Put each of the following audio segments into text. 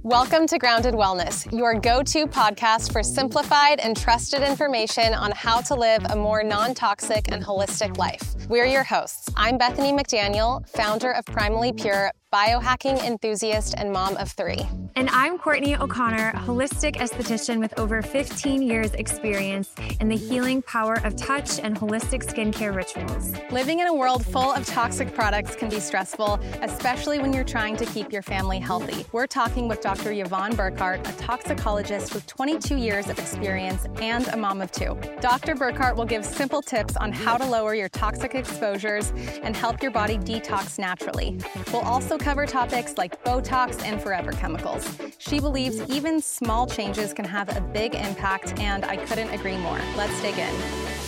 Welcome to Grounded Wellness, your go-to podcast for simplified and trusted information on how to live a more non-toxic and holistic life. We're your hosts. I'm Bethany McDaniel, founder of Primally Pure, biohacking enthusiast and mom of 3. And I'm Courtney O'Connor, holistic esthetician with over 15 years experience in the healing power of touch and holistic skincare rituals. Living in a world full of toxic products can be stressful, especially when you're trying to keep your family healthy. We're talking with Dr. Yvonne Burkhart, a toxicologist with 22 years of experience and a mom of 2. Dr. Burkhart will give simple tips on how to lower your toxic exposures and help your body detox naturally. We'll also cover topics like Botox and forever chemicals. She believes even small changes can have a big impact, and I couldn't agree more. Let's dig in.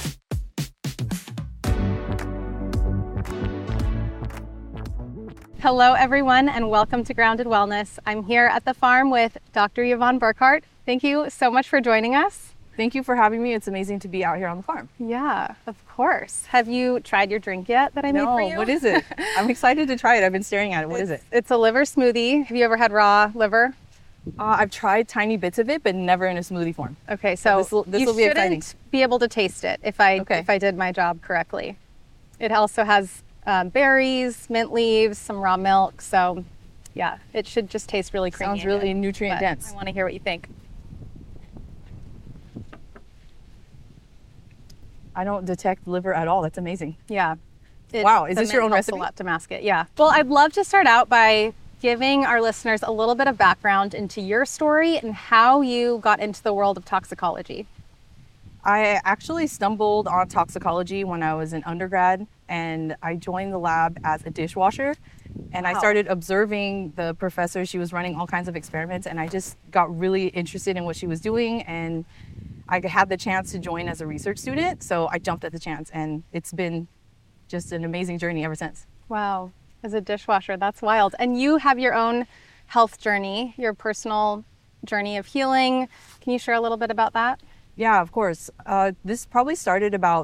Hello, everyone, and welcome to Grounded Wellness. I'm here at the farm with Dr. Yvonne Burkhart. Thank you so much for joining us. Thank you for having me. It's amazing to be out here on the farm. Yeah, of course. Have you tried your drink yet that I made for you? No, what is it? I'm excited to try it. I've been staring at it. What is it? It's a liver smoothie. Have you ever had raw liver? I've tried tiny bits of it, but never in a smoothie form. Okay, so this will be exciting. You shouldn't be able to taste it if I did my job correctly. It also has berries, mint leaves, some raw milk. So yeah, it should just taste really creamy. Sounds really nutrient dense. I want to hear what you think. I don't detect liver at all. That's amazing. Yeah. Wow, is this your own recipe? A lot to mask it, yeah. Well, I'd love to start out by giving our listeners a little bit of background into your story and how you got into the world of toxicology. I actually stumbled on toxicology when I was an undergrad, and I joined the lab as a dishwasher. And I started observing the professor. She was running all kinds of experiments, and I just got really interested in what she was doing. And I had the chance to join as a research student, so I jumped at the chance, and it's been just an amazing journey ever since. Wow, as a dishwasher, that's wild. And you have your own health journey, your personal journey of healing. Can you share a little bit about that? Yeah, of course. This probably started about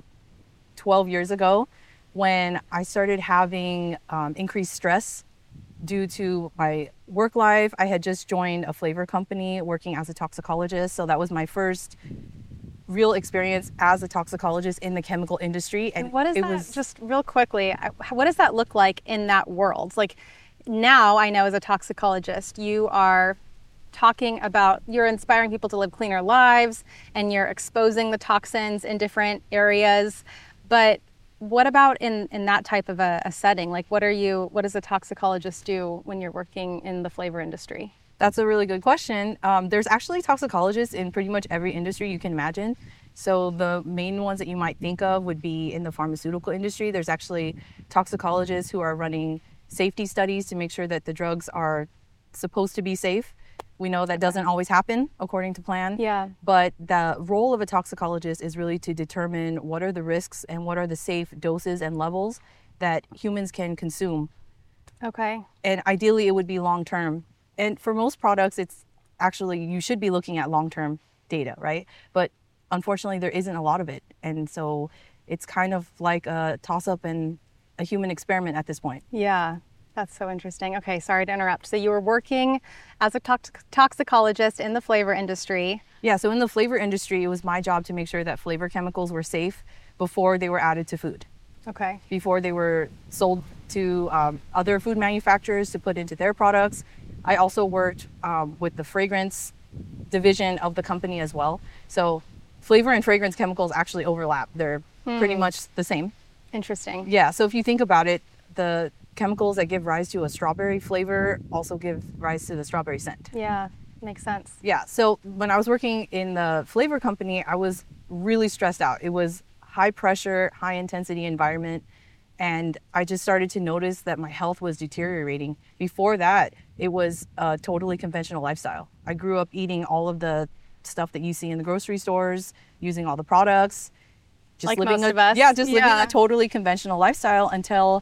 12 years ago when I started having increased stress due to my work life. I had just joined a flavor company working as a toxicologist, so that was my first real experience as a toxicologist in the chemical industry. And what is that, just real quickly, what does that look like in that world? Like now I know as a toxicologist, you are talking about, you're inspiring people to live cleaner lives and you're exposing the toxins in different areas. But what about in that type of a setting? Like what does a toxicologist do when you're working in the flavor industry? That's a really good question. There's actually toxicologists in pretty much every industry you can imagine. So the main ones that you might think of would be in the pharmaceutical industry. There's actually toxicologists who are running safety studies to make sure that the drugs are supposed to be safe. We know that doesn't always happen according to plan. Yeah. But the role of a toxicologist is really to determine what are the risks and what are the safe doses and levels that humans can consume. Okay. And ideally it would be long term. And for most products, it's actually, you should be looking at long-term data, right? But unfortunately, there isn't a lot of it. And so it's kind of like a toss-up and a human experiment at this point. Yeah, that's so interesting. Okay, sorry to interrupt. So you were working as a toxicologist in the flavor industry. Yeah, so in the flavor industry, it was my job to make sure that flavor chemicals were safe before they were added to food. Okay. Before they were sold to other food manufacturers to put into their products. I also worked with the fragrance division of the company as well. So flavor and fragrance chemicals actually overlap. They're pretty much the same. Interesting. Yeah, so if you think about it, the chemicals that give rise to a strawberry flavor also give rise to the strawberry scent. Yeah, makes sense. Yeah, so when I was working in the flavor company, I was really stressed out. It was high pressure, high intensity environment. And I just started to notice that my health was deteriorating. Before that, it was a totally conventional lifestyle. I grew up eating all of the stuff that you see in the grocery stores, using all the products. Just like living most of us. Yeah, just living a totally conventional lifestyle until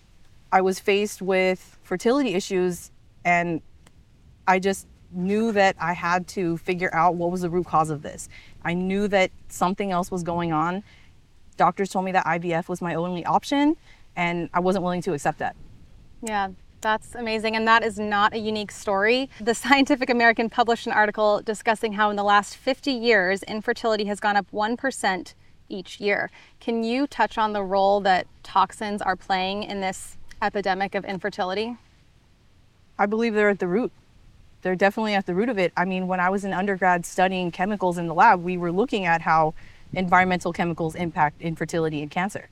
I was faced with fertility issues. And I just knew that I had to figure out what was the root cause of this. I knew that something else was going on. Doctors told me that IVF was my only option, and I wasn't willing to accept that. Yeah, That's amazing, and that is not a unique story. The Scientific American published an article discussing how in the last 50 years, infertility has gone up 1% each year. Can you touch on the role that toxins are playing in this epidemic of infertility? I believe they're at the root. They're definitely at the root of it. I mean, when I was in undergrad studying chemicals in the lab, we were looking at how environmental chemicals impact infertility and cancer.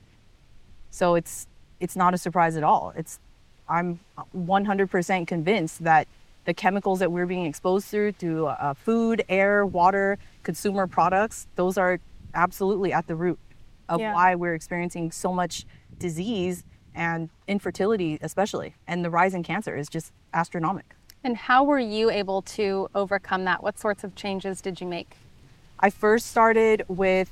So it's not a surprise at all. I'm 100% convinced that the chemicals that we're being exposed through food, air, water, consumer products, those are absolutely at the root of why we're experiencing so much disease and infertility especially. And the rise in cancer is just astronomical. And how were you able to overcome that? What sorts of changes did you make? I first started with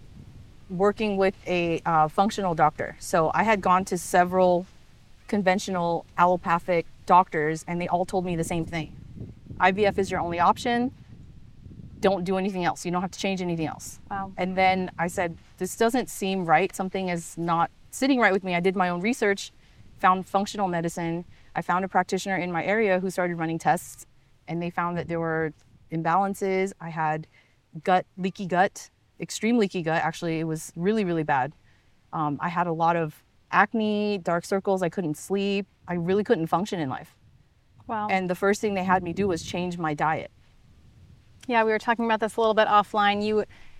working with a functional doctor. So I had gone to several conventional allopathic doctors and they all told me the same thing. IVF is your only option. Don't do anything else. You don't have to change anything else. Wow. And then I said, this doesn't seem right. Something is not sitting right with me. I did my own research, found functional medicine. I found a practitioner in my area who started running tests and they found that there were imbalances. I had leaky gut, extreme leaky gut. Actually, it was really, really bad. I had a lot of acne, dark circles. I couldn't sleep. I really couldn't function in life. Wow. And the first thing they had me do was change my diet. Yeah, we were talking about this a little bit offline. You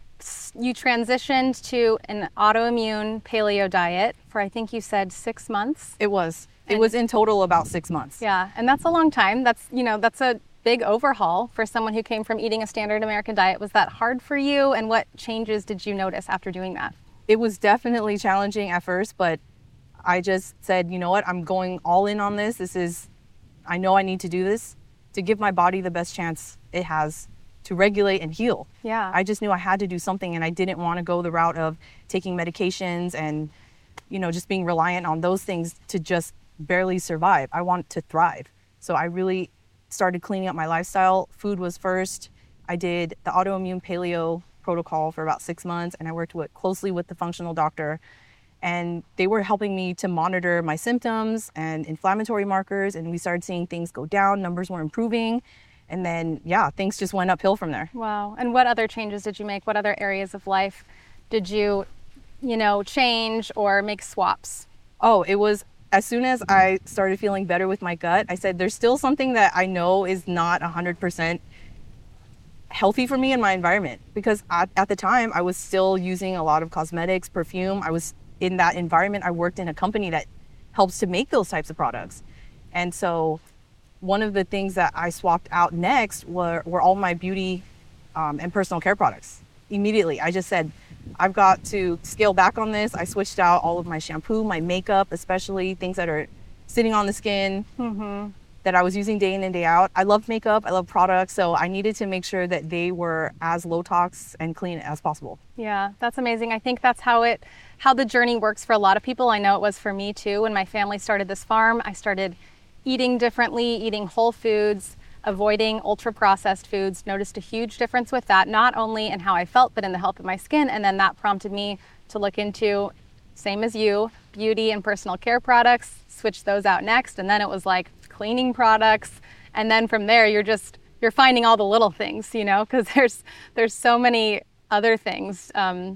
transitioned to an autoimmune paleo diet for, I think you said 6 months. It was in total about 6 months. Yeah, and that's a long time. That's a big overhaul for someone who came from eating a standard American diet. Was that hard for you? And what changes did you notice after doing that? It was definitely challenging at first, but I just said, you know what, I'm going all in on this. I know I need to do this to give my body the best chance it has to regulate and heal. Yeah. I just knew I had to do something and I didn't want to go the route of taking medications and, just being reliant on those things to just barely survive. I want to thrive. So I really started cleaning up my lifestyle. Food was first. I did the autoimmune paleo protocol for about 6 months and I worked closely with the functional doctor. And they were helping me to monitor my symptoms and inflammatory markers. And we started seeing things go down, numbers were improving. And then, things just went uphill from there. Wow. And what other changes did you make? What other areas of life did you, change or make swaps? Oh, it was as soon as I started feeling better with my gut, I said, there's still something that I know is not 100% healthy for me in my environment. Because at the time, I was still using a lot of cosmetics, perfume. I was in that environment. I worked in a company that helps to make those types of products. And so one of the things that I swapped out next were all my beauty and personal care products. Immediately, I just said, I've got to scale back on this. I switched out all of my shampoo, my makeup, especially things that are sitting on the skin that I was using day in and day out. I love makeup, I love products, so I needed to make sure that they were as low tox and clean as possible. Yeah, that's amazing. I think that's how the journey works for a lot of people. I know it was for me too. When my family started this farm, I started eating differently, eating whole foods, avoiding ultra-processed foods, noticed a huge difference with that, not only in how I felt, but in the health of my skin. And then that prompted me to look into, same as you, beauty and personal care products, switch those out next. And then it was like cleaning products. And then from there, you're finding all the little things, because there's so many other things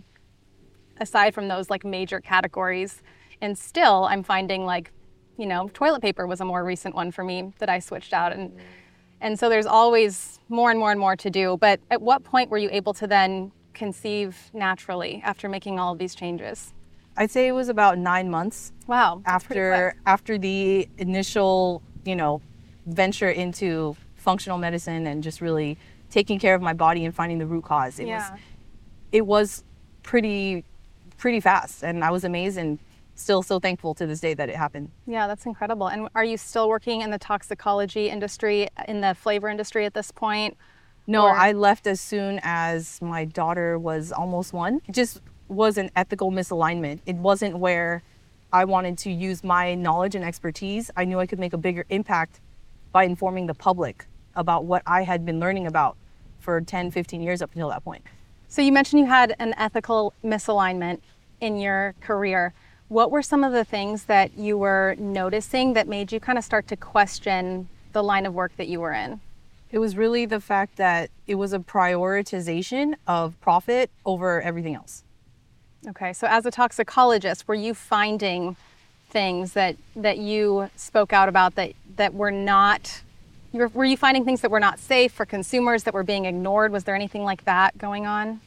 aside from those like major categories. And still I'm finding toilet paper was a more recent one for me that I switched out. And so there's always more and more and more to do. But at what point were you able to then conceive naturally after making all of these changes? I'd say it was about 9 months. Wow. After the initial, venture into functional medicine and just really taking care of my body and finding the root cause. It was pretty fast, and I was amazed and still so thankful to this day that it happened. Yeah, that's incredible. And are you still working in the toxicology industry, in the flavor industry at this point? No, I left as soon as my daughter was almost 1. It just was an ethical misalignment. It wasn't where I wanted to use my knowledge and expertise. I knew I could make a bigger impact by informing the public about what I had been learning about for 10, 15 years up until that point. So you mentioned you had an ethical misalignment in your career. What were some of the things that you were noticing that made you kind of start to question the line of work that you were in? It was really the fact that it was a prioritization of profit over everything else. Okay, so as a toxicologist, were you finding things that you spoke out about that were not, were you finding things that were not safe for consumers, that were being ignored? Was there anything like that going on?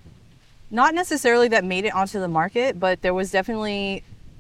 Not necessarily that made it onto the market, but there was definitely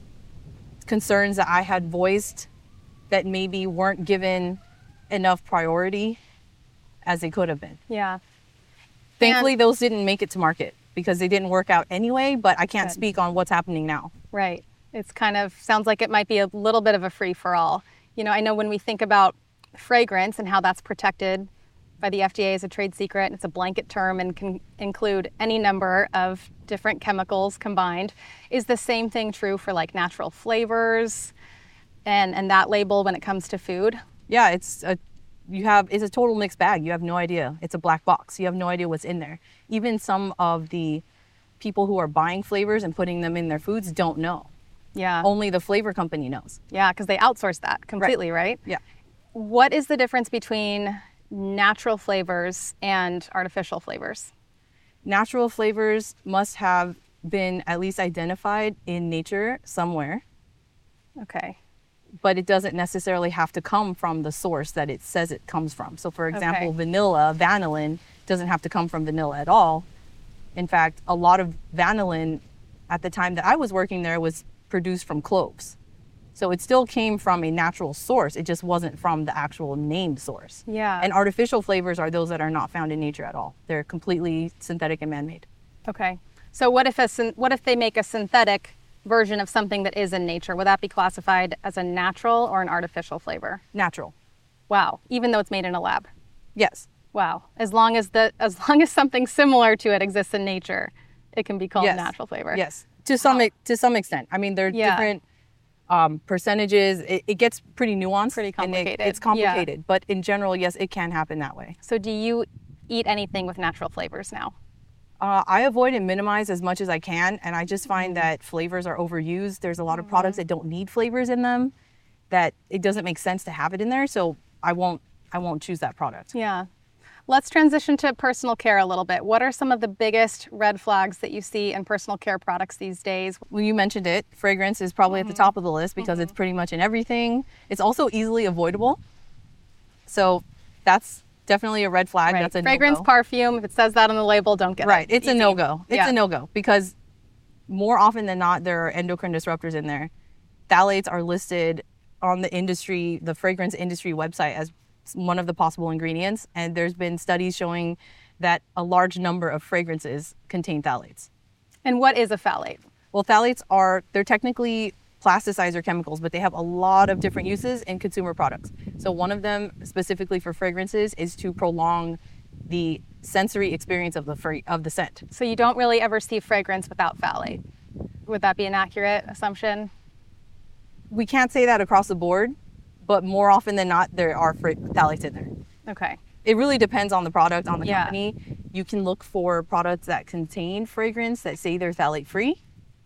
concerns that I had voiced that maybe weren't given enough priority as they could have been. Yeah. Thankfully, those didn't make it to market because they didn't work out anyway, but I can't speak on what's happening now. Right. It's kind of sounds like it might be a little bit of a free-for-all. You know, I know when we think about fragrance and how that's protected by the FDA as a trade secret, it's a blanket term and can include any number of different chemicals combined. Is the same thing true for like natural flavors and that label when it comes to food? Yeah, it's a total mixed bag. You have no idea. It's a black box. You have no idea what's in there. Even some of the people who are buying flavors and putting them in their foods don't know. Yeah. Only the flavor company knows. Yeah, because they outsource that completely, right? Yeah. What is the difference between natural flavors and artificial flavors? Natural flavors must have been at least identified in nature somewhere. Okay. But it doesn't necessarily have to come from the source that it says it comes from. So for example, Okay. vanillin doesn't have to come from vanilla at all. In fact, a lot of vanillin at the time that I was working there was produced from cloves. So it still came from a natural source. It just wasn't from the actual named source. Yeah. And artificial flavors are those that are not found in nature at all. They're completely synthetic and man-made. Okay. So what if they make a synthetic version of something that is in nature? Would that be classified as a natural or an artificial flavor? Natural. Wow. Even though it's made in a lab. Yes. Wow. As long as something similar to it exists in nature, it can be called a natural flavor. Yes. To some extent. I mean, there are different percentages. It gets pretty nuanced. Pretty complicated. It's complicated. Yeah. But in general, yes, it can happen that way. So do you eat anything with natural flavors now? I avoid and minimize as much as I can. And I just find that flavors are overused. There's a lot of products that don't need flavors in them, that it doesn't make sense to have it in there. So I won't choose that product. Yeah. Let's transition to personal care a little bit. What are some of the biggest red flags that you see in personal care products these days? Well, you mentioned it. Fragrance is probably at the top of the list because it's pretty much in everything. It's also easily avoidable. So that's definitely a red flag. Right. That's a fragrance, no-go. Perfume, if it says that on the label, don't get it. Right. It's Easy. a no-go. It's Yeah. a no-go because more often than not, there are endocrine disruptors in there. Phthalates are listed on the fragrance industry website as one of the possible ingredients, and there's been studies showing that a large number of fragrances contain phthalates. And what is a phthalate? Well, phthalates they're technically plasticizer chemicals, but they have a lot of different uses in consumer products. So one of them specifically for fragrances is to prolong the sensory experience of the scent. So you don't really ever see fragrance without phthalate. Would that be an accurate assumption? We can't say that across the board, but more often than not, there are phthalates in there. Okay. It really depends on the product, on the company. You can look for products that contain fragrance that say they're phthalate free.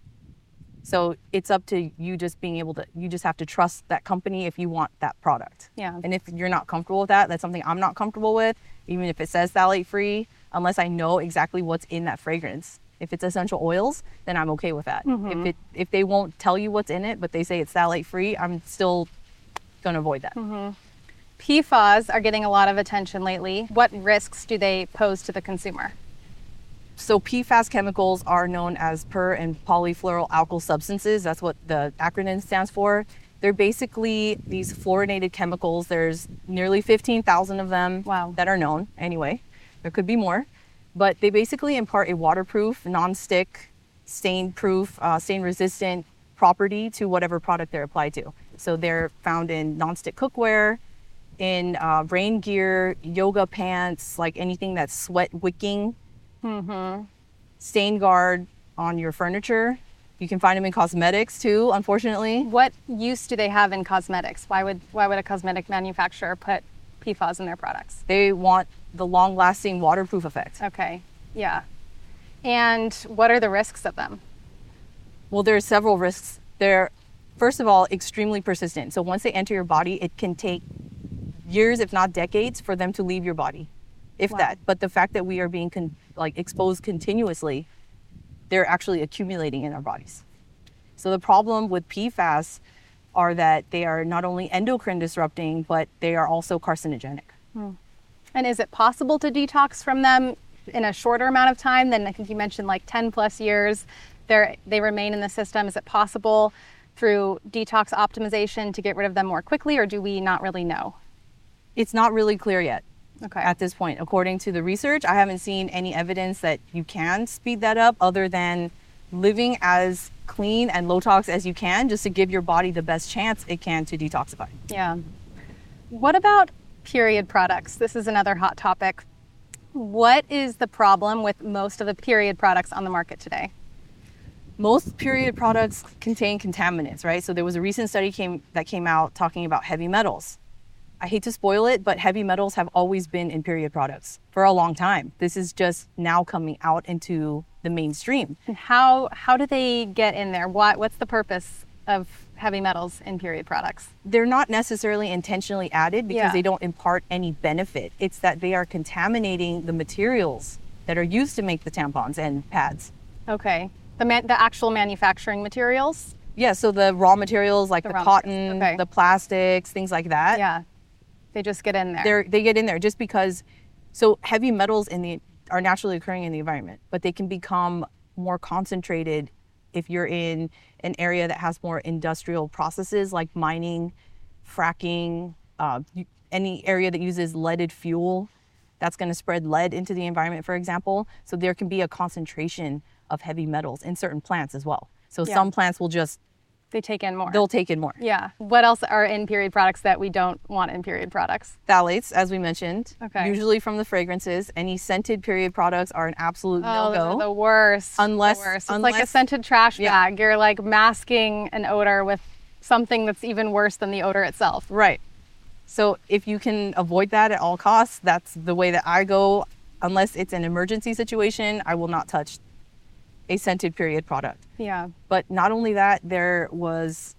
So it's up to you you just have to trust that company if you want that product. Yeah. And if you're not comfortable with that, that's something I'm not comfortable with, even if it says phthalate free, unless I know exactly what's in that fragrance. If it's essential oils, then I'm okay with that. Mm-hmm. If they won't tell you what's in it, but they say it's phthalate free, I'm still going to avoid that. Mm-hmm. PFAS are getting a lot of attention lately. What risks do they pose to the consumer? So PFAS chemicals are known as per and polyfluoroalkyl substances. That's what the acronym stands for. They're basically these fluorinated chemicals. There's nearly 15,000 of them that are known anyway. There could be more. But they basically impart a waterproof, non-stick, stain-proof, stain-resistant property to whatever product they're applied to. So they're found in non-stick cookware, in rain gear, yoga pants, like anything that's sweat wicking. Stain guard on your furniture. You can find them in cosmetics too, unfortunately. What use do they have in cosmetics? Why would a cosmetic manufacturer put PFAS in their products? They want the long-lasting waterproof effect. Okay, yeah. And what are the risks of them? Well, there are several risks They're, first of all, extremely persistent. So once they enter your body, it can take years, if not decades, for them to leave your body, if that. But the fact that we are being exposed continuously, they're actually accumulating in our bodies. So the problem with PFAS are that they are not only endocrine disrupting, but they are also carcinogenic. And is it possible to detox from them in a shorter amount of time than, I think you mentioned, like 10 plus years? They remain in the system. Is it possible through detox optimization to get rid of them more quickly, or do we not really know? It's not really clear yet. Okay. At this point, according to the research, I haven't seen any evidence that you can speed that up other than living as clean and low tox as you can, just to give your body the best chance it can to detoxify. Yeah. What about period products? This is another hot topic. What is the problem with most of the period products on the market today? Most period products contain contaminants, right? So there was a recent study that came out talking about heavy metals. I hate to spoil it, but heavy metals have always been in period products for a long time. This is just now coming out into the mainstream. And how do they get in there? What's the purpose of heavy metals in period products? They're not necessarily intentionally added because they don't impart any benefit. It's that they are contaminating the materials that are used to make the tampons and pads. Okay. The actual manufacturing materials? Yeah, so the raw materials like the cotton, the plastics, things like that. Yeah. They just get in there. They get in there just because, so heavy metals are naturally occurring in the environment, but they can become more concentrated if you're in an area that has more industrial processes like mining, fracking, any area that uses leaded fuel, that's going to spread lead into the environment, for example. So there can be a concentration of heavy metals in certain plants as well. So some plants will they take in more. They'll take in more. Yeah. What else are in period products that we don't want in period products? Phthalates, as we mentioned. Okay. Usually from the fragrances. Any scented period products are an absolute no-go. Those are the worst. It's like a scented trash bag. You're like masking an odor with something that's even worse than the odor itself. Right. So if you can avoid that at all costs, that's the way that I go. Unless it's an emergency situation, I will not touch a scented period product. Yeah. But not only that, there was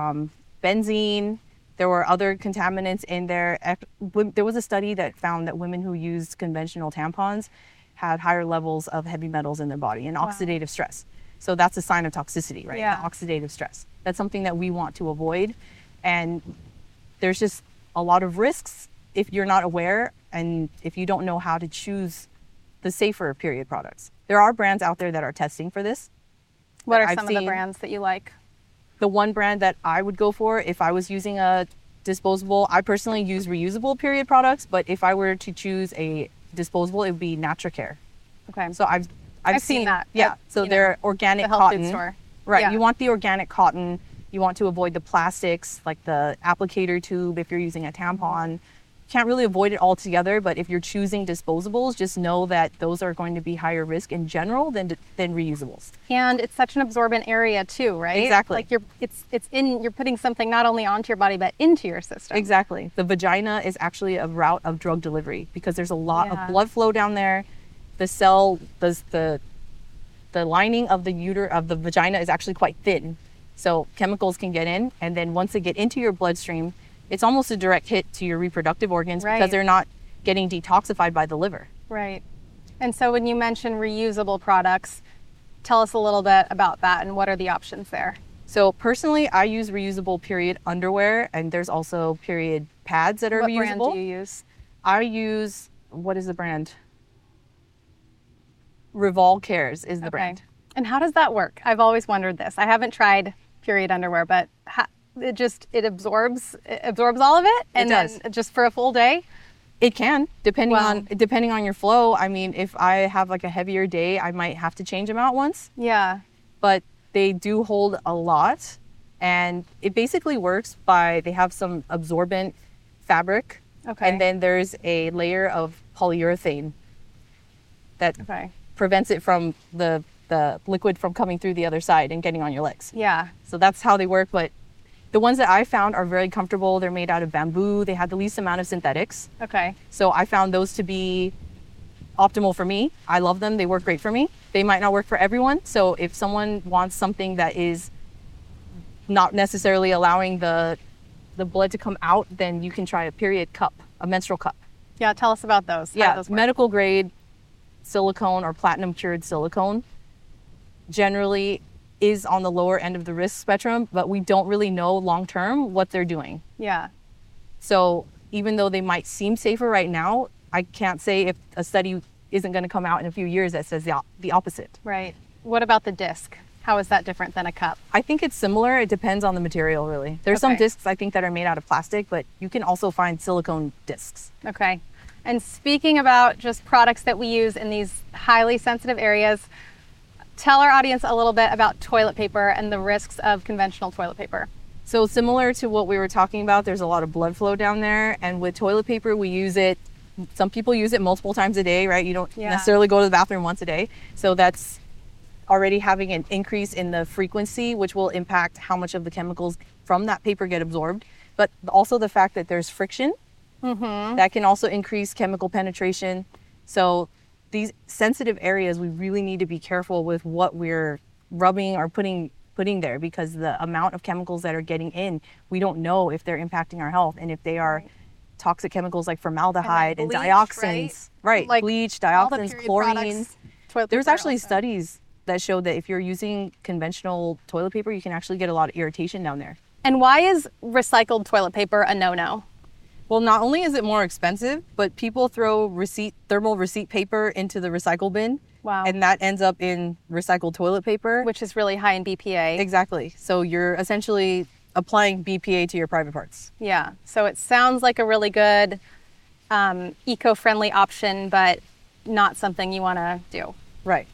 benzene, there were other contaminants in there. There was a study that found that women who used conventional tampons had higher levels of heavy metals in their body and oxidative stress. So that's a sign of toxicity, right? Yeah. The oxidative stress. That's something that we want to avoid. And there's just a lot of risks if you're not aware and if you don't know how to choose the safer period products. There are brands out there that are testing for this. What are some of the brands that you like? The one brand that I would go for if I was using a disposable, I personally use reusable period products, but if I were to choose a disposable, it would be Natracare. Okay. So I've seen that. Yeah. So they're organic the health cotton. food store. Right. Yeah. You want the organic cotton. You want to avoid the plastics, like the applicator tube if you're using a tampon. Can't really avoid it altogether, but if you're choosing disposables, just know that those are going to be higher risk in general than reusables. And it's such an absorbent area too, right? Exactly. Like you're putting something not only onto your body but into your system. Exactly. The vagina is actually a route of drug delivery because there's a lot of blood flow down there. The cell does the lining of the vagina is actually quite thin, so chemicals can get in, and then once they get into your bloodstream, it's almost a direct hit to your reproductive organs because they're not getting detoxified by the liver. Right. And so when you mention reusable products, tell us a little bit about that and what are the options there? So personally, I use reusable period underwear, and there's also period pads that are reusable. What brand do you use? I use, what is the brand? Revol Cares is the brand. And how does that work? I've always wondered this. I haven't tried period underwear, but it absorbs all of it, and then just for a full day. It can, depending on your flow. I mean, if I have like a heavier day, I might have to change them out once. Yeah. But they do hold a lot, and it basically works by they have some absorbent fabric, and then there's a layer of polyurethane that prevents it from the liquid from coming through the other side and getting on your legs. Yeah. So that's how they work, but the ones that I found are very comfortable. They're made out of bamboo. They have the least amount of synthetics. Okay. So I found those to be optimal for me. I love them. They work great for me. They might not work for everyone. So if someone wants something that is not necessarily allowing the blood to come out, then you can try a period cup, a menstrual cup. Yeah, tell us about those. How do those work? Medical grade silicone or platinum cured silicone generally is on the lower end of the risk spectrum, but we don't really know long term what they're doing. Yeah. So even though they might seem safer right now, I can't say if a study isn't going to come out in a few years that says the opposite. Right. What about the disc? How is that different than a cup? I think it's similar. It depends on the material, really. There's some discs I think that are made out of plastic, but you can also find silicone discs. Okay. And speaking about just products that we use in these highly sensitive areas, tell our audience a little bit about toilet paper and the risks of conventional toilet paper. So similar to what we were talking about, there's a lot of blood flow down there. And with toilet paper, we use it, some people use it multiple times a day, right? You don't necessarily go to the bathroom once a day. So that's already having an increase in the frequency, which will impact how much of the chemicals from that paper get absorbed. But also the fact that there's friction, that can also increase chemical penetration. So these sensitive areas, we really need to be careful with what we're rubbing or putting there, because the amount of chemicals that are getting in, we don't know if they're impacting our health, and if they are toxic chemicals like formaldehyde and, bleach, dioxins, right? Like bleach, dioxins, chlorine. There's actually studies that show that if you're using conventional toilet paper, you can actually get a lot of irritation down there. And why is recycled toilet paper a no-no? Well, not only is it more expensive, but people throw thermal receipt paper into the recycle bin. Wow. And that ends up in recycled toilet paper. Which is really high in BPA. Exactly. So you're essentially applying BPA to your private parts. Yeah. So it sounds like a really good eco-friendly option, but not something you want to do. Right.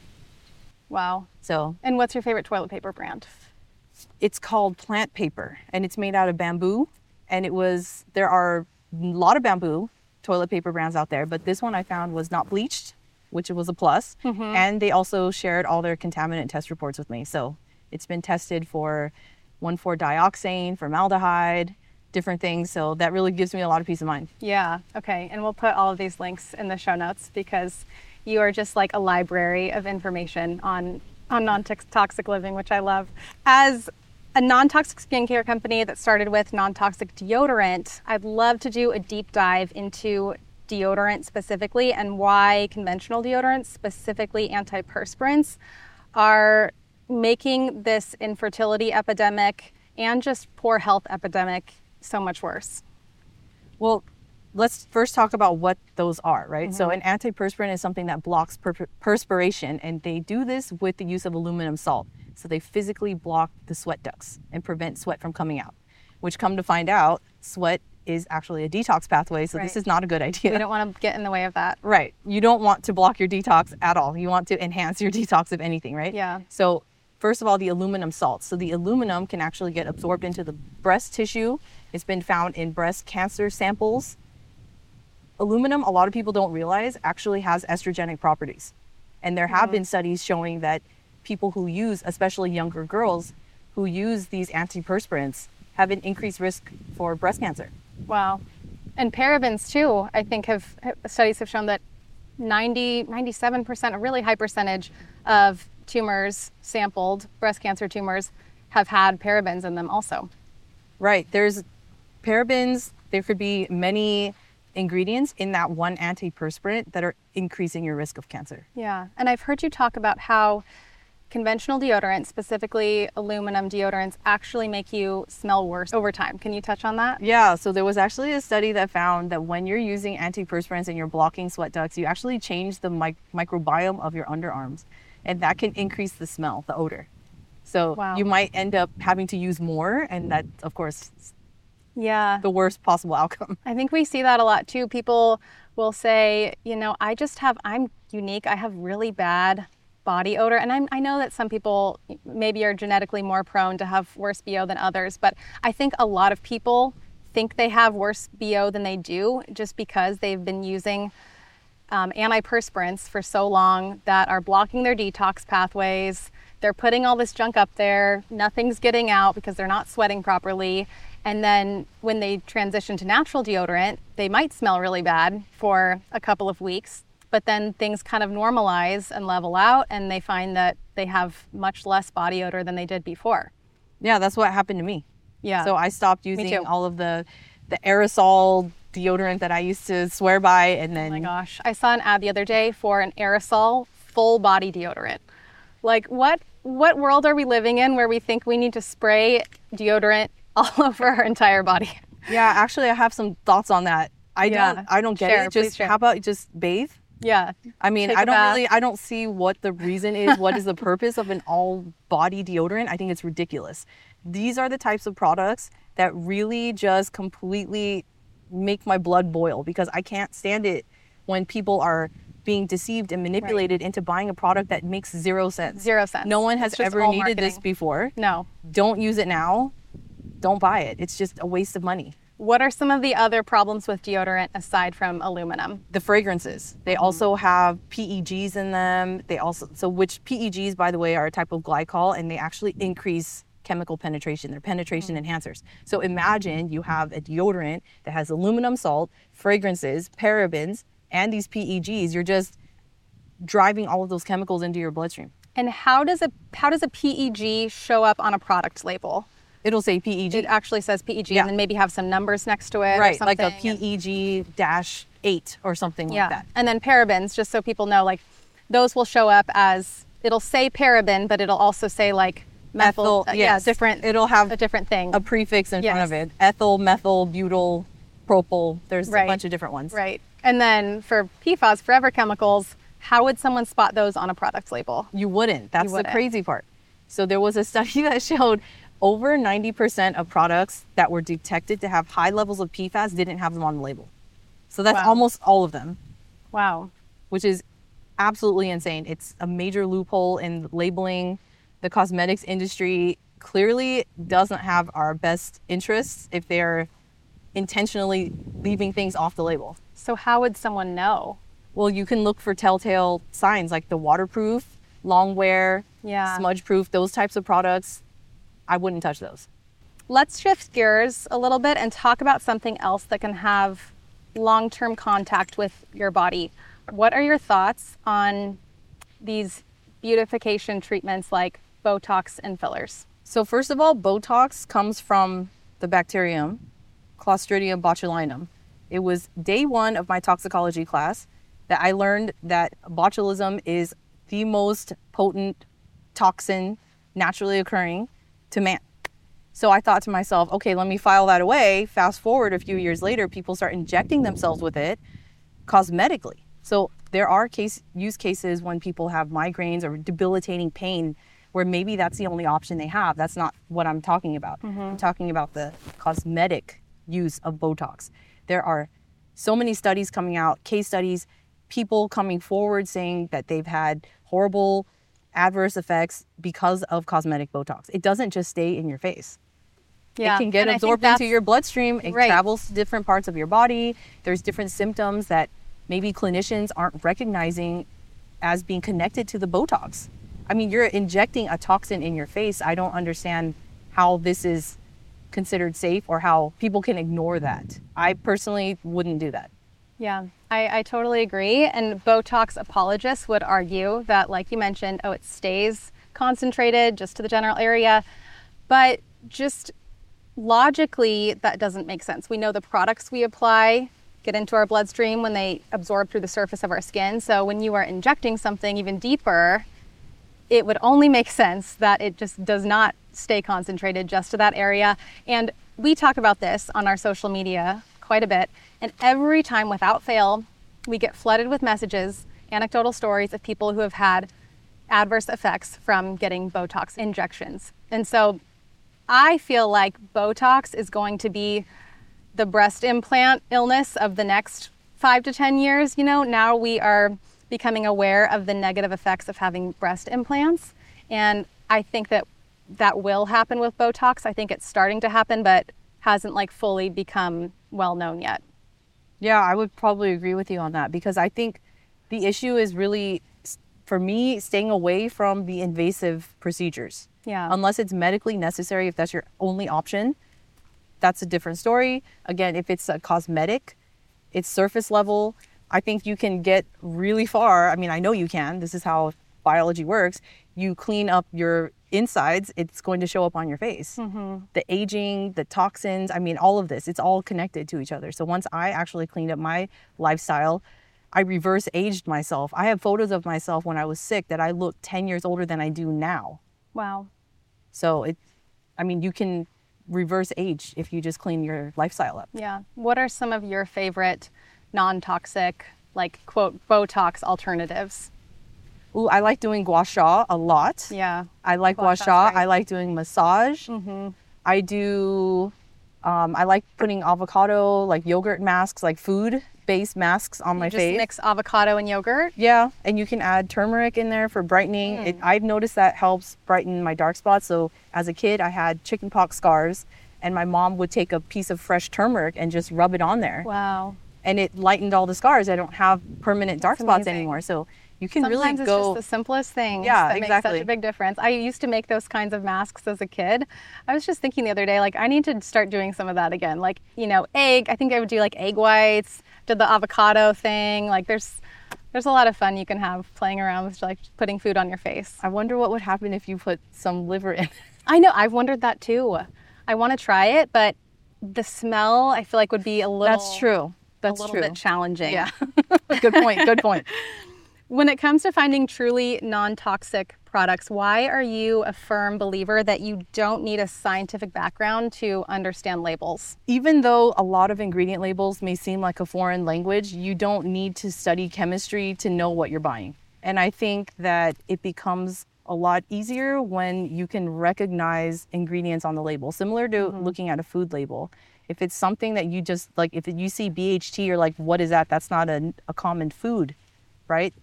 Wow. So. And what's your favorite toilet paper brand? It's called Plant Paper, and it's made out of bamboo. And there are a lot of bamboo toilet paper brands out there, but this one I found was not bleached, which was a plus. And they also shared all their contaminant test reports with me. So it's been tested for 1,4-dioxane, formaldehyde, different things. So that really gives me a lot of peace of mind. Yeah. Okay. And we'll put all of these links in the show notes, because you are just like a library of information on non-toxic living, which I love. As a non-toxic skincare company that started with non-toxic deodorant, I'd love to do a deep dive into deodorant specifically, and why conventional deodorants, specifically antiperspirants, are making this infertility epidemic and just poor health epidemic so much worse. Well, let's first talk about what those are, right? So an antiperspirant is something that blocks perspiration, and they do this with the use of aluminum salt. So they physically block the sweat ducts and prevent sweat from coming out, which, come to find out, sweat is actually a detox pathway. So this is not a good idea. We don't want to get in the way of that. Right. You don't want to block your detox at all. You want to enhance your detox, if anything, right? Yeah. So first of all, the aluminum salts. So the aluminum can actually get absorbed into the breast tissue. It's been found in breast cancer samples. Aluminum, a lot of people don't realize, actually has estrogenic properties. And there have been studies showing that people who use, especially younger girls, who use these antiperspirants have an increased risk for breast cancer. Wow. And parabens too, I think studies have shown that 97%, a really high percentage of tumors sampled, breast cancer tumors, have had parabens in them also. Right. There's parabens, there could be many ingredients in that one antiperspirant that are increasing your risk of cancer. Yeah. And I've heard you talk about how conventional deodorants, specifically aluminum deodorants, actually make you smell worse over time. Can you touch on that? Yeah, so there was actually a study that found that when you're using antiperspirants and you're blocking sweat ducts, you actually change the microbiome of your underarms, and that can increase the smell, the odor. So you might end up having to use more, and that, of course, the worst possible outcome. I think we see that a lot too. People will say, I'm unique. I have really bad body odor. And I know that some people maybe are genetically more prone to have worse BO than others, but I think a lot of people think they have worse BO than they do, just because they've been using antiperspirants for so long that are blocking their detox pathways. They're putting all this junk up there. Nothing's getting out because they're not sweating properly. And then when they transition to natural deodorant, they might smell really bad for a couple of weeks, but then things kind of normalize and level out, and they find that they have much less body odor than they did before. Yeah, that's what happened to me. Yeah. So I stopped too. using all of the aerosol deodorant that I used to swear by, and then Oh my gosh. I saw an ad the other day for an aerosol full body deodorant. Like what world are we living in where we think we need to spray deodorant all over our entire body? yeah, actually I have some thoughts on that. I don't get Share, it. please Just share. how about just bathe? Yeah. I mean, Take a bath. I don't see what the reason is. What is the purpose of an all body deodorant? I think it's ridiculous. These are the types of products that really just completely make my blood boil, because I can't stand it when people are being deceived and manipulated into buying a product that makes 0 sense. 0 cents. No one has It's just ever all needed this marketing. before. No. Don't use it now. Don't buy it. It's just a waste of money. What are some of the other problems with deodorant aside from aluminum? The fragrances. They also have PEGs in them. Which PEGs, by the way, are a type of glycol, and they actually increase chemical penetration. They're penetration enhancers. So imagine you have a deodorant that has aluminum salt, fragrances, parabens, and these PEGs. You're just driving all of those chemicals into your bloodstream. And how does a PEG show up on a product label? It'll say PEG. It actually says PEG Yeah. and then maybe have some numbers next to it. Right, or like a something. PEG-8 or something like that. And then parabens, just so people know, like those will show up as, it'll say paraben, but it'll also say like methyl. Yes. Different. It'll have a different thing. a prefix in front Yes. of it. Ethyl, methyl, butyl, propyl. There's Right. a bunch of different ones. Right. And then for PFAS, forever chemicals, how would someone spot those on a product label? You wouldn't. That's wouldn't. the crazy part. So there was a study that showed over 90% of products that were detected to have high levels of PFAS didn't have them on the label. So that's Wow. almost all of them, Wow. which is absolutely insane. It's a major loophole in labeling. The cosmetics industry clearly doesn't have our best interests if they're intentionally leaving things off the label. So how would someone know? Well, you can look for telltale signs like the waterproof, long wear, Yeah. smudge proof, those types of products. I wouldn't touch those. Let's shift gears a little bit and talk about something else that can have long-term contact with your body. What are your thoughts on these beautification treatments like Botox and fillers? So first of all, Botox comes from the bacterium Clostridium botulinum. It was day one of my toxicology class that I learned that botulism is the most potent toxin naturally occurring to man. So I thought to myself, okay, let me file that away. Fast forward a few years later, people start injecting themselves with it cosmetically. So there are use cases when people have migraines or debilitating pain where maybe that's the only option they have. That's not what I'm talking about. I'm talking about the cosmetic use of Botox. There are so many studies coming out, case studies, people coming forward saying that they've had horrible adverse effects because of cosmetic Botox. It doesn't just stay in your face. Yeah. It can get and I think absorbed into that's- your bloodstream. It Right. travels to different parts of your body. There's different symptoms that maybe clinicians aren't recognizing as being connected to the Botox. I mean, you're injecting a toxin in your face. I don't understand how this is considered safe or how people can ignore that. I personally wouldn't do that. Yeah, I totally agree. And Botox apologists would argue that, like you mentioned, it stays concentrated just to the general area. But just logically, that doesn't make sense. We know the products we apply get into our bloodstream when they absorb through the surface of our skin. So when you are injecting something even deeper, it would only make sense that it just does not stay concentrated just to that area. And we talk about this on our social media quite a bit. And every time without fail, we get flooded with messages, anecdotal stories of people who have had adverse effects from getting Botox injections. And so I feel like Botox is going to be the breast implant illness of the next 5 to 10 years. You know, now we are becoming aware of the negative effects of having breast implants. And I think that that will happen with Botox. I think it's starting to happen, but hasn't like fully become well known yet. Yeah, I would probably agree with you on that, because I think the issue is really, for me, staying away from the invasive procedures. Yeah. Unless it's medically necessary, if that's your only option, that's a different story. Again, if it's a cosmetic, it's surface level, I think you can get really far. I mean, I know you can. This is how biology works, you clean up your insides, it's going to show up on your face. The aging, the toxins, I mean, all of this, it's all connected to each other. So once I actually cleaned up my lifestyle, I reverse aged myself. I have photos of myself when I was sick that I look 10 years older than I do now. Wow. So you can reverse age if you just clean your lifestyle up. Yeah. What are some of your favorite non-toxic, like, quote, Botox alternatives? Ooh, I like doing gua sha a lot. Yeah. I like gua sha. I like doing massage. I do, I like putting avocado, like yogurt masks, like food-based masks on my face. Just mix avocado and yogurt? Yeah, and you can add turmeric in there for brightening. I've noticed that helps brighten my dark spots. So as a kid, I had chickenpox scars, and my mom would take a piece of fresh turmeric and just rub it on there. Wow. And it lightened all the scars. I don't have permanent dark spots amazing. Anymore. So you can Sometimes really it's go. just the simplest things Yeah, that make such a big difference. I used to make those kinds of masks as a kid. I was just thinking the other day, like, I need to start doing some of that again. Like, egg. I think I would do like egg whites, did the avocado thing. Like, there's a lot of fun you can have playing around with like putting food on your face. I wonder what would happen if you put some liver in. I know. I've wondered that too. I want to try it, but the smell I feel like would be a little. That's true. That's a little bit challenging. Yeah. Good point. Good point. When it comes to finding truly non-toxic products, why are you a firm believer that you don't need a scientific background to understand labels? Even though a lot of ingredient labels may seem like a foreign language, you don't need to study chemistry to know what you're buying. And I think that it becomes a lot easier when you can recognize ingredients on the label, similar to looking at a food label. If it's something that you just, like, if you see BHT, you're like, what is that? That's not a common food, right?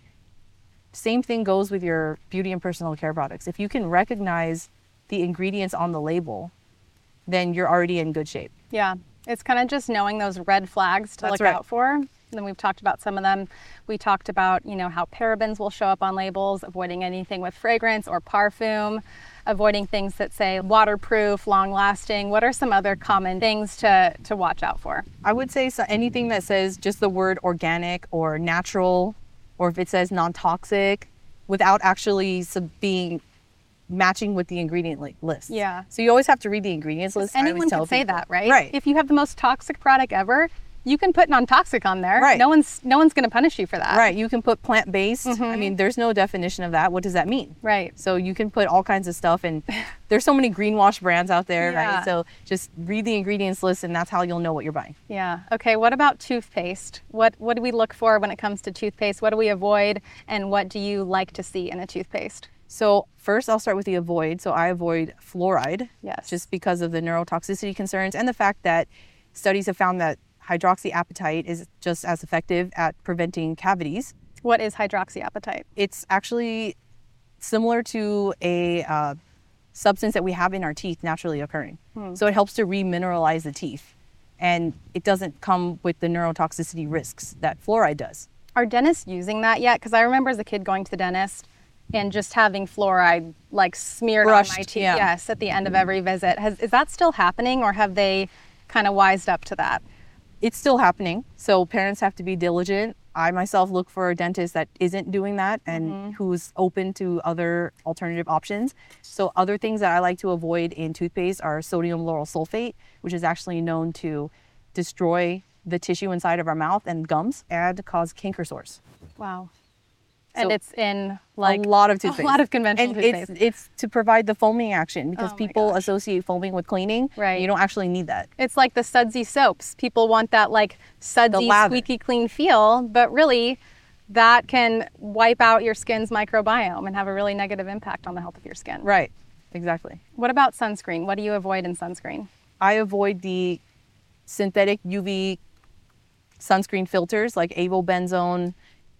Same thing goes with your beauty and personal care products. If you can recognize the ingredients on the label, then you're already in good shape. Yeah, it's kind of just knowing those red flags to look out for. And then we've talked about some of them. We talked about, how parabens will show up on labels, avoiding anything with fragrance or parfum, avoiding things that say waterproof, long-lasting. What are some other common things to watch out for? I would say anything that says just the word organic or natural, or if it says non-toxic, without actually being matching with the ingredient list. Yeah. So you always have to read the ingredients list. Anyone can say that, right? Right. If you have the most toxic product ever, you can put non-toxic on there. Right. No one's going to punish you for that. Right. You can put plant-based. I mean, there's no definition of that. What does that mean? Right. So you can put all kinds of stuff, and there's so many greenwash brands out there, right? So just read the ingredients list, and that's how you'll know what you're buying. Yeah. Okay. What about toothpaste? What do we look for when it comes to toothpaste? What do we avoid, and what do you like to see in a toothpaste? So first, I'll start with the avoid. So I avoid fluoride. Yes. Just because of the neurotoxicity concerns and the fact that studies have found that hydroxyapatite is just as effective at preventing cavities. What is hydroxyapatite? It's actually similar to a substance that we have in our teeth naturally occurring. So it helps to remineralize the teeth, and it doesn't come with the neurotoxicity risks that fluoride does. Are dentists using that yet? Because I remember as a kid going to the dentist and just having fluoride like smeared on my teeth. Yeah. Yes, at the end of every visit. Is that still happening, or have they kind of wised up to that? It's still happening. So parents have to be diligent. I myself look for a dentist that isn't doing that and who's open to other alternative options. So other things that I like to avoid in toothpaste are sodium lauryl sulfate, which is actually known to destroy the tissue inside of our mouth and gums and cause canker sores. Wow. And So it's in like a lot of toothpaste. A lot of conventional and toothpaste. it's to provide the foaming action because Oh my people gosh. associate foaming with cleaning. Right. You don't actually need that. It's like the sudsy soaps. People want that like sudsy, lather. squeaky clean feel, but really that can wipe out your skin's microbiome and have a really negative impact on the health of your skin. Right. Exactly. What about sunscreen? What do you avoid in sunscreen? I avoid the synthetic UV sunscreen filters like avobenzone,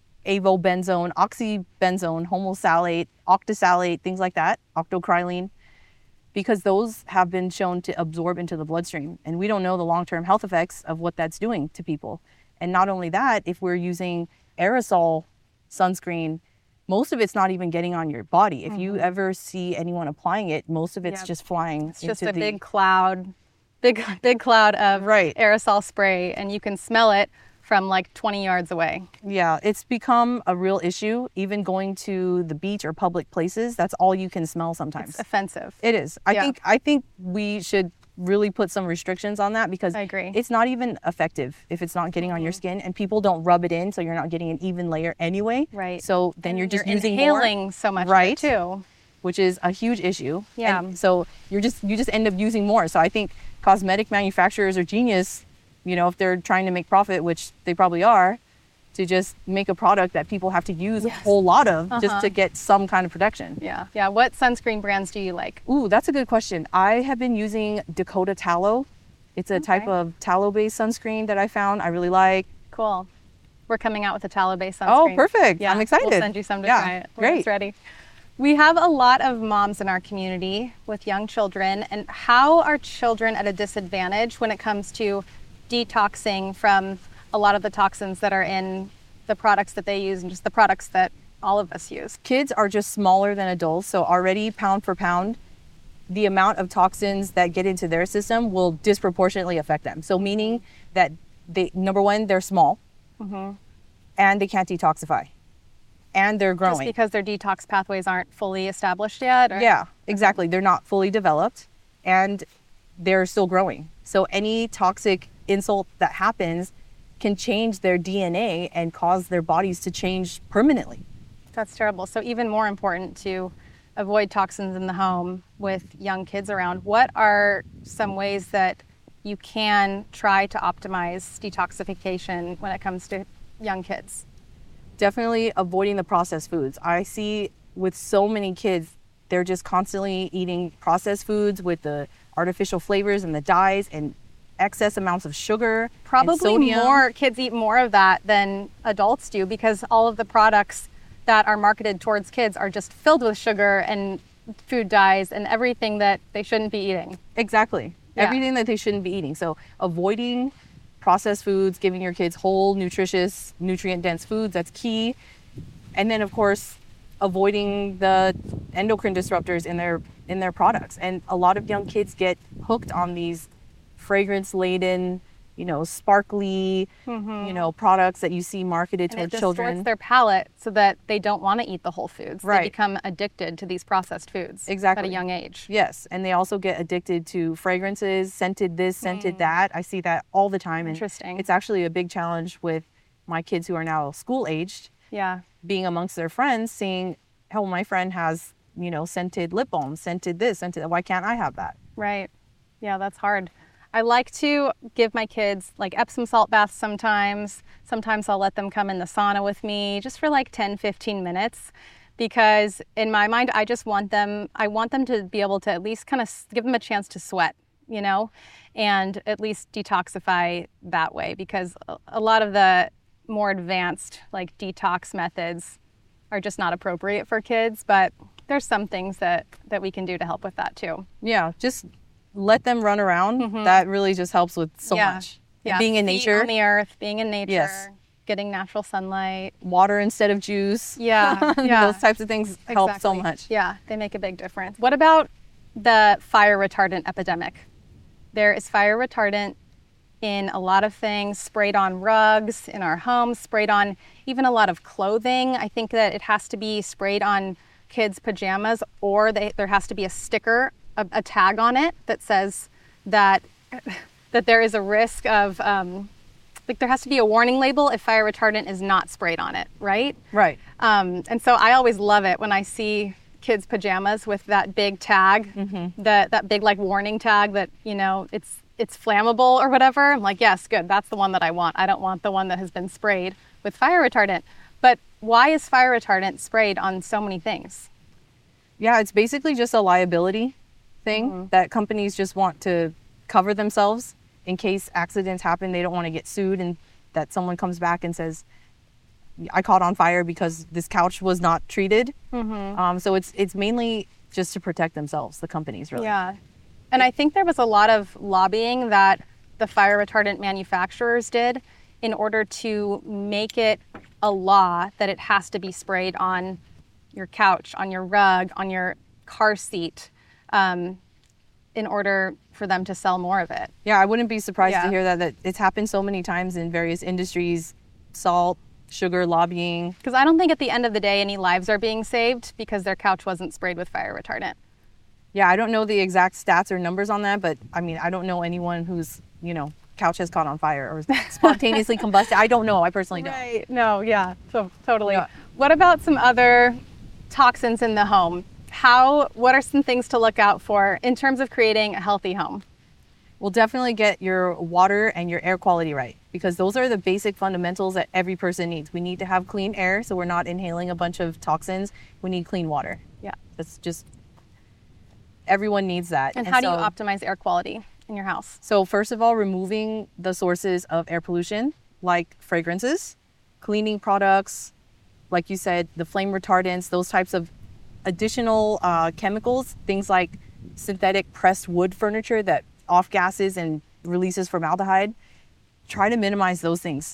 oxybenzone, homosalate, octisalate, things like that, octocrylene, because those have been shown to absorb into the bloodstream. And we don't know the long-term health effects of what that's doing to people. And not only that, if we're using aerosol sunscreen, most of it's not even getting on your body. If you ever see anyone applying it, most of it's just flying It's just a into big cloud of Right. aerosol spray, and you can smell it from like 20 yards away. Yeah, it's become a real issue. Even going to the beach or public places, that's all you can smell sometimes. It's offensive. It is. I think we should really put some restrictions on that, because I agree. It's not even effective if it's not getting on your skin, and people don't rub it in, so you're not getting an even layer anyway. Right. So then you're just using inhaling more, so much right? of it too. Which is a huge issue. Yeah. And so you just end up using more. So I think cosmetic manufacturers are genius, you know, if they're trying to make profit, which they probably are, to just make a product that people have to use a whole lot of just to get some kind of protection. Yeah. Yeah. What sunscreen brands do you like? Ooh, that's a good question. I have been using Dakota Tallow. It's a type of tallow-based sunscreen that I found I really like. Cool. We're coming out with a tallow-based Oh, sunscreen. perfect. Yeah, I'm excited. We'll send you some to try it when Great. it's ready. We have a lot of moms in our community with young children. And how are children at a disadvantage when it comes to detoxing from a lot of the toxins that are in the products that they use and just the products that all of us use? Kids are just smaller than adults, so already pound for pound, the amount of toxins that get into their system will disproportionately affect them. So meaning that they, number one, they're small, and they can't detoxify, and they're growing. Just because their detox pathways aren't fully established yet? Or? Yeah, exactly. They're not fully developed, and they're still growing. So any toxic insult that happens can change their DNA and cause their bodies to change permanently. That's terrible. So even more important to avoid toxins in the home with young kids around. What are some ways that you can try to optimize detoxification when it comes to young kids? Definitely avoiding the processed foods. I see with so many kids, they're just constantly eating processed foods with the artificial flavors and the dyes and excess amounts of sugar. Probably and sodium. more kids eat more of that than adults do, because all of the products that are marketed towards kids are just filled with sugar and food dyes and everything that they shouldn't be eating. Exactly. Yeah. Everything that they shouldn't be eating. So avoiding processed foods, giving your kids whole, nutritious, nutrient-dense foods, that's key. And then, of course, avoiding the endocrine disruptors in their products. And a lot of young kids get hooked on these fragrance-laden, you know, sparkly, you know, products that you see marketed And towards it children. distorts their palate so that they don't want to eat the whole foods. Right. They become addicted to these processed foods Exactly. at a young age. Yes, and they also get addicted to fragrances, scented this, scented that. I see that all the time. And Interesting. it's actually a big challenge with my kids who are now school-aged, Yeah. being amongst their friends, seeing, oh, my friend has, you know, scented lip balm, scented this, scented, why can't I have that? Right. Yeah, that's hard. I like to give my kids like Epsom salt baths sometimes. Sometimes I'll let them come in the sauna with me just for like 10, 15 minutes, because in my mind, I want them to be able to at least kind of give them a chance to sweat, you know, and at least detoxify that way, because a lot of the more advanced like detox methods are just not appropriate for kids, but there's some things that we can do to help with that too. Yeah, just let them run around. That really just helps with so much. Yeah. Being in Feet nature, on the earth, being in nature, Yes. getting natural sunlight. water instead of juice. Yeah, yeah. Those types of things help so Exactly. much. Yeah, they make a big difference. What about the fire retardant epidemic? There is fire retardant in a lot of things, sprayed on rugs in our homes, sprayed on even a lot of clothing. I think that it has to be sprayed on kids' pajamas, or there has to be a sticker, a tag on it that says that there is a risk of, like there has to be a warning label if fire retardant is not sprayed on it, right? Right. And so I always love it when I see kids' pajamas with that big tag, that big like warning tag that, you know, it's flammable or whatever. I'm like, yes, good. That's the one that I want. I don't want the one that has been sprayed with fire retardant. But why is fire retardant sprayed on so many things? Yeah, it's basically just a liability thing that companies just want to cover themselves in case accidents happen. They don't want to get sued and that someone comes back and says, I caught on fire because this couch was not treated. So it's mainly just to protect themselves, the companies really. Yeah. And I think there was a lot of lobbying that the fire retardant manufacturers did in order to make it a law that it has to be sprayed on your couch, on your rug, on your car seat, in order for them to sell more of it. Yeah, I wouldn't be surprised Yeah. to hear that it's happened so many times in various industries, salt, sugar lobbying. Because I don't think at the end of the day any lives are being saved because their couch wasn't sprayed with fire retardant. Yeah, I don't know the exact stats or numbers on that, but I mean, I don't know anyone whose, couch has caught on fire or spontaneously combusted. I don't know. I personally don't. Right. No, yeah, so totally. Yeah. What about some other toxins in the home? What are some things to look out for in terms of creating a healthy home? We'll definitely get your water and your air quality right, because those are the basic fundamentals that every person needs. We need to have clean air so we're not inhaling a bunch of toxins. We need clean water. Yeah. That's just, everyone needs that. And how do you optimize air quality in your house? So first of all, removing the sources of air pollution, like fragrances, cleaning products, like you said, the flame retardants, those types of additional chemicals, things like synthetic pressed wood furniture that off gases and releases formaldehyde. Try to minimize those things,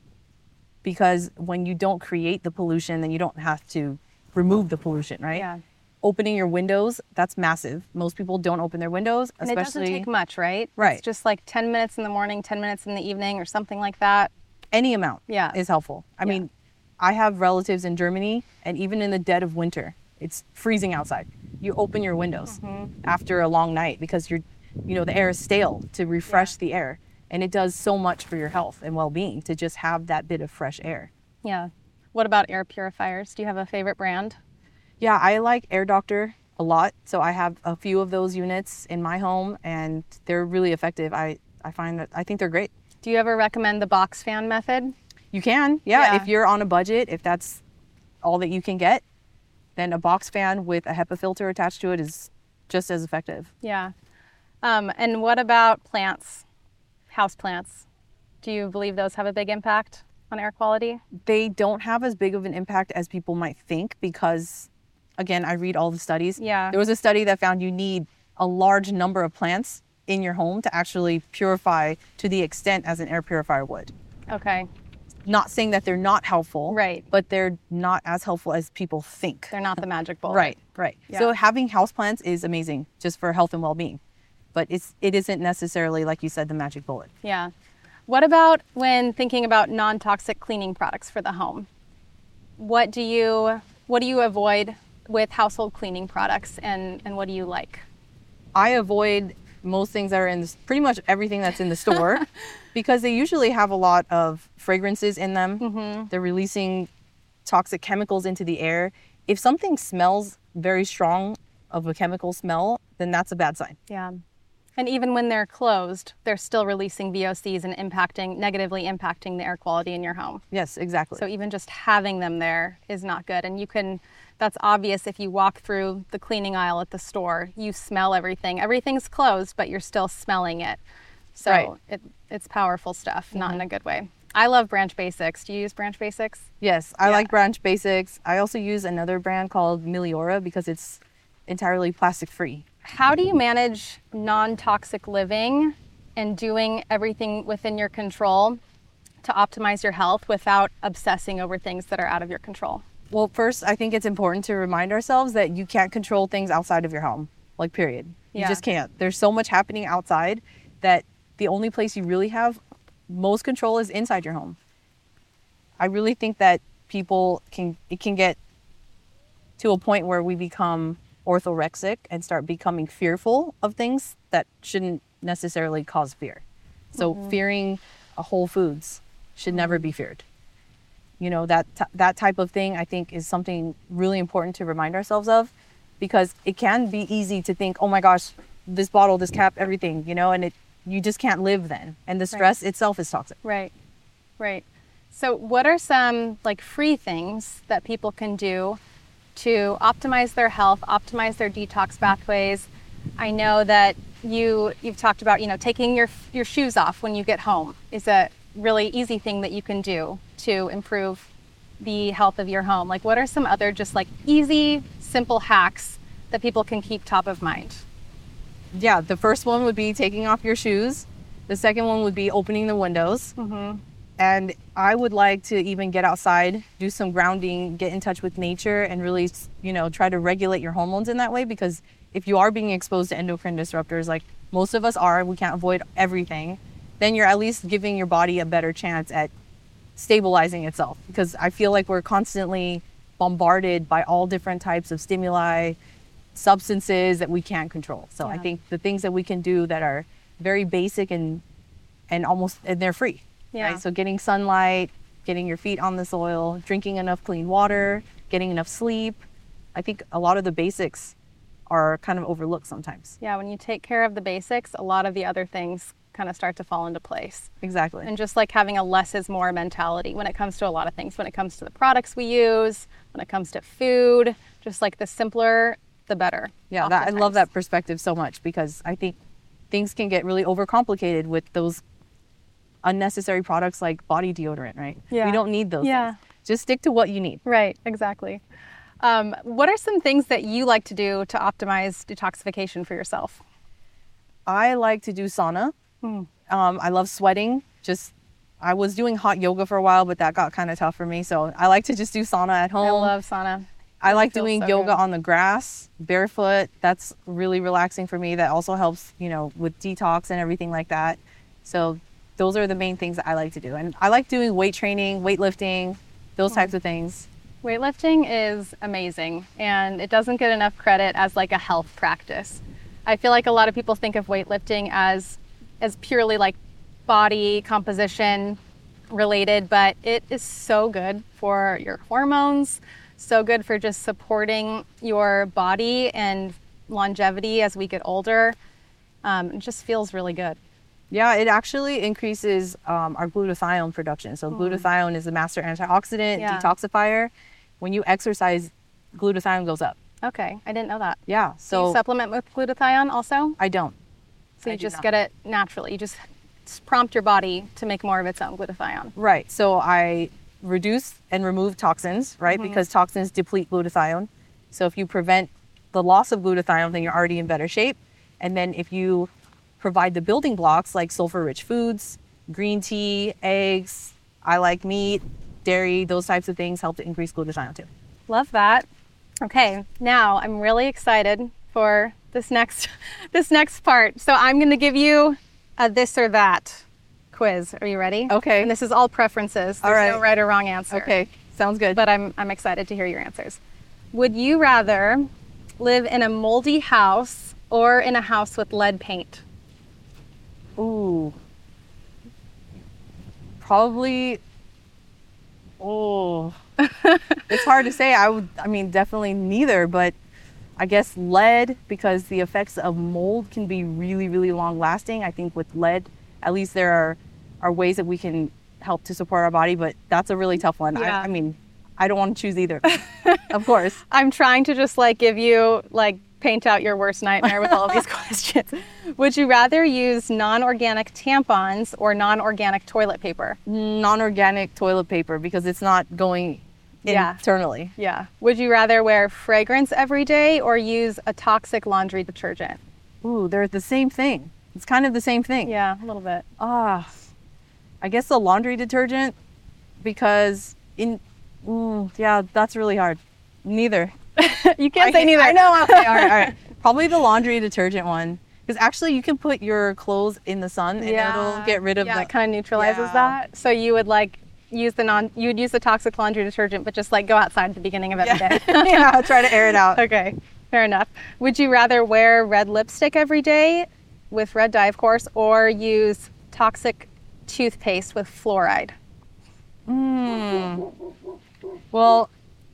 because when you don't create the pollution, then you don't have to remove the pollution, right? Yeah. Opening your windows, that's massive. Most people don't open their windows, And it doesn't take much, right? Right. It's just like 10 minutes in the morning, 10 minutes in the evening or something like that. Any amount Yeah. is helpful. I mean, I have relatives in Germany, and even in the dead of winter, it's freezing outside. You open your windows after a long night because the air is stale, to refresh the air. And it does so much for your health and well-being to just have that bit of fresh air. Yeah. What about air purifiers? Do you have a favorite brand? Yeah, I like Air Doctor a lot. So I have a few of those units in my home, and they're really effective. I think they're great. Do you ever recommend the box fan method? You can, yeah. Yeah. If you're on a budget, if that's all that you can get, then a box fan with a HEPA filter attached to it is just as effective. Yeah. And what about plants, house plants? Do you believe those have a big impact on air quality? They don't have as big of an impact as people might think because, again, I read all the studies. Yeah. There was a study that found you need a large number of plants in your home to actually purify to the extent as an air purifier would. Okay. Not saying that they're not helpful, Right. but they're not as helpful as people think. They're not the magic bullet. Right. Yeah. So having houseplants is amazing just for health and well-being, but it isn't necessarily, like you said, the magic bullet. Yeah. What about when thinking about non-toxic cleaning products for the home? What do you avoid with household cleaning products, and what do you like? I avoid most things that are pretty much everything that's in the store because they usually have a lot of fragrances in them. Mm-hmm. They're releasing toxic chemicals into the air. If something smells very strong of a chemical smell, then that's a bad sign. Yeah. And even when they're closed, they're still releasing VOCs and negatively impacting the air quality in your home. Yes, exactly. So even just having them there is not good. And that's obvious if you walk through the cleaning aisle at the store, you smell everything. Everything's closed, but you're still smelling it. So Right. it's powerful stuff, not in a good way. I love Branch Basics. Do you use Branch Basics? Yes, I Yeah. like Branch Basics. I also use another brand called Meliora because it's entirely plastic free. How do you manage non-toxic living and doing everything within your control to optimize your health without obsessing over things that are out of your control? Well, first, I think it's important to remind ourselves that you can't control things outside of your home, like period. You Yeah. just can't. There's so much happening outside that the only place you really have most control is inside your home. I really think that it can get to a point where we become orthorexic and start becoming fearful of things that shouldn't necessarily cause fear. So fearing a Whole Foods should never be feared. That type of thing, I think, is something really important to remind ourselves of, because it can be easy to think, oh my gosh, this bottle, this cap, everything, and you just can't live then. And the stress itself is toxic. Right. So what are some free things that people can do to optimize their health, optimize their detox pathways? I know that you've talked about, taking your shoes off when you get home is a really easy thing that you can do to improve the health of your home. What are some other just easy, simple hacks that people can keep top of mind? Yeah, the first one would be taking off your shoes. The second one would be opening the windows. Mm-hmm. And I would like to even get outside, do some grounding, get in touch with nature, and really, try to regulate your hormones in that way. Because if you are being exposed to endocrine disruptors like most of us are, we can't avoid everything, then you're at least giving your body a better chance at stabilizing itself. Because I feel like we're constantly bombarded by all different types of stimuli, substances that we can't control. So I think the things that we can do that are very basic and they're free. Yeah. Right? So getting sunlight, getting your feet on the soil, drinking enough clean water, getting enough sleep. I think a lot of the basics are kind of overlooked sometimes. Yeah, when you take care of the basics, a lot of the other things kind of start to fall into place. Exactly. And just like having a less is more mentality when it comes to a lot of things, when it comes to the products we use, when it comes to food, just like the simpler, the better. Yeah, I love that perspective so much, because I think things can get really overcomplicated with those unnecessary products like body deodorant, right? Yeah. We don't need those Yeah. things. Just stick to what you need. Right, exactly. What are some things that you like to do to optimize detoxification for yourself? I like to do sauna. I love sweating. I was doing hot yoga for a while, but that got kind of tough for me. So I like to just do sauna at home. I love sauna. I like feels doing so yoga good. on the grass, barefoot. That's really relaxing for me. That also helps, with detox and everything like that. So those are the main things that I like to do. And I like doing weight training, weightlifting, those types of things. Weightlifting is amazing, and it doesn't get enough credit as like a health practice. I feel like a lot of people think of weightlifting as purely like body composition related, but it is so good for your hormones, so good for just supporting your body and longevity as we get older. It just feels really good. Yeah, it actually increases our glutathione production. So glutathione is a master antioxidant, detoxifier. When you exercise, glutathione goes up. Okay, I didn't know that. Yeah, Do so you supplement with glutathione also? I don't. So you I do just not. get it naturally. You just prompt your body to make more of its own glutathione. Right. So I reduce and remove toxins, right? Because toxins deplete glutathione. So if you prevent the loss of glutathione, then you're already in better shape. And then if you provide the building blocks like sulfur-rich foods, green tea, eggs, I like meat, dairy, those types of things help to increase glutathione too. Love that. Okay, now I'm really excited for this next part. So I'm going to give you a this or that quiz. Are you ready? Okay. And this is all preferences. There's All right. no right or wrong answer. Okay, sounds good. But I'm excited to hear your answers. Would you rather live in a moldy house or in a house with lead paint? Ooh. Probably. It's hard to say. Definitely neither, but I guess lead, because the effects of mold can be really, really long lasting. I think with lead, at least there are ways that we can help to support our body, but that's a really tough one. Yeah. I don't want to choose either. Of course. I'm trying to just give you paint out your worst nightmare with all of these questions. Would you rather use non-organic tampons or non-organic toilet paper? Non-organic toilet paper, because it's not going Yeah. internally. Yeah. Would you rather wear fragrance every day or use a toxic laundry detergent? Ooh, they're the same thing. It's kind of the same thing. Yeah, a little bit. I guess the laundry detergent, because that's really hard. Neither. You can't say neither. I know. Okay, all right. Probably the laundry detergent one, because actually you can put your clothes in the sun and it'll get rid of that kind of neutralizes Yeah. that. So you would use the toxic laundry detergent, but just go outside at the beginning of every day. Yeah, try to air it out. Okay, fair enough. Would you rather wear red lipstick every day with red dye, of course, or use toxic toothpaste with fluoride? Well,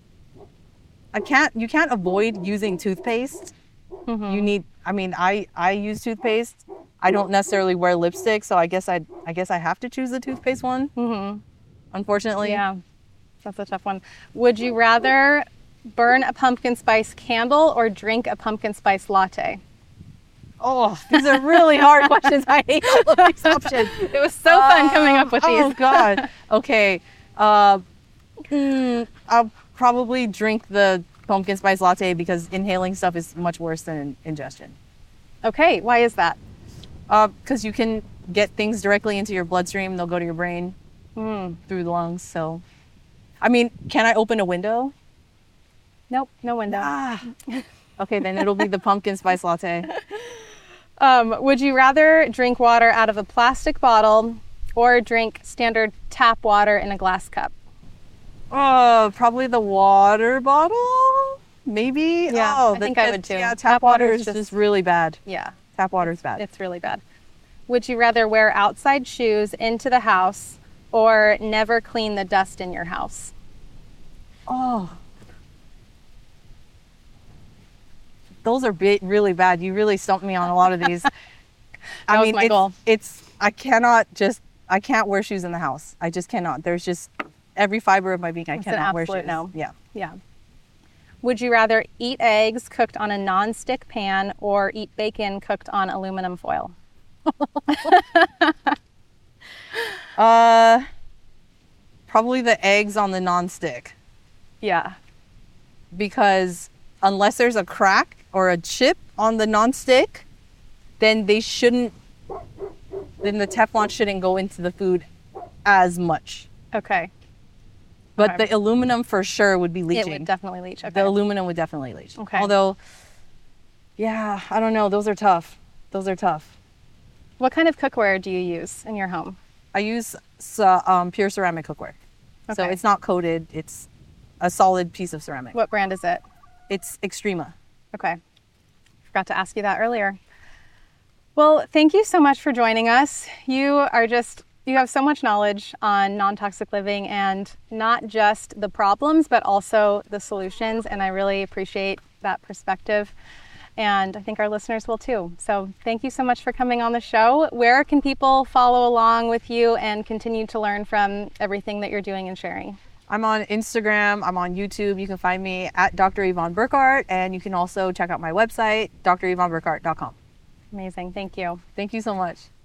you can't avoid using toothpaste. You need, I use toothpaste. I don't necessarily wear lipstick, so I guess I have to choose the toothpaste one. Unfortunately. Yeah, that's a tough one. Would you rather burn a pumpkin spice candle or drink a pumpkin spice latte? Oh, these are really hard questions. I hate all of these options. It was so fun coming up with these. Oh God. Okay. I'll probably drink the pumpkin spice latte, because inhaling stuff is much worse than ingestion. Okay, why is that? Because you can get things directly into your bloodstream. They'll go to your brain through the lungs. So, can I open a window? Nope, no window. Okay, then it'll be the pumpkin spice latte. Would you rather drink water out of a plastic bottle or drink standard tap water in a glass cup? Probably the water bottle, maybe. Yeah, I think I would too. Yeah, tap water is just really bad. Yeah, Tap water is bad. it's really bad. Would you rather wear outside shoes into the house or never clean the dust in your house? Oh, those are really bad. You really stumped me on a lot of these. That was my goal. I can't wear shoes in the house. I just cannot. There's just every fiber of my being, I cannot wear shoes. No. Yeah. Yeah. Would you rather eat eggs cooked on a non-stick pan or eat bacon cooked on aluminum foil? Probably the eggs on the non-stick, Yeah. because unless there's a crack or a chip on the non-stick, then the Teflon shouldn't go into the food as much. Okay. But Okay. the aluminum for sure would be leaching. It would definitely leach. Okay. The aluminum would definitely leach. Okay. Although, yeah, I don't know. Those are tough. What kind of cookware do you use in your home? I use pure ceramic cookware. So Okay. it's not coated. It's a solid piece of ceramic. What brand is it? It's Extrema. Okay. Forgot to ask you that earlier. Well, thank you so much for joining us. You have so much knowledge on non-toxic living, and not just the problems, but also the solutions. And I really appreciate that perspective. And I think our listeners will too. So thank you so much for coming on the show. Where can people follow along with you and continue to learn from everything that you're doing and sharing? I'm on Instagram. I'm on YouTube. You can find me at Dr. Yvonne Burkhart, and you can also check out my website, dryvonneburkhart.com. Amazing. Thank you. Thank you so much.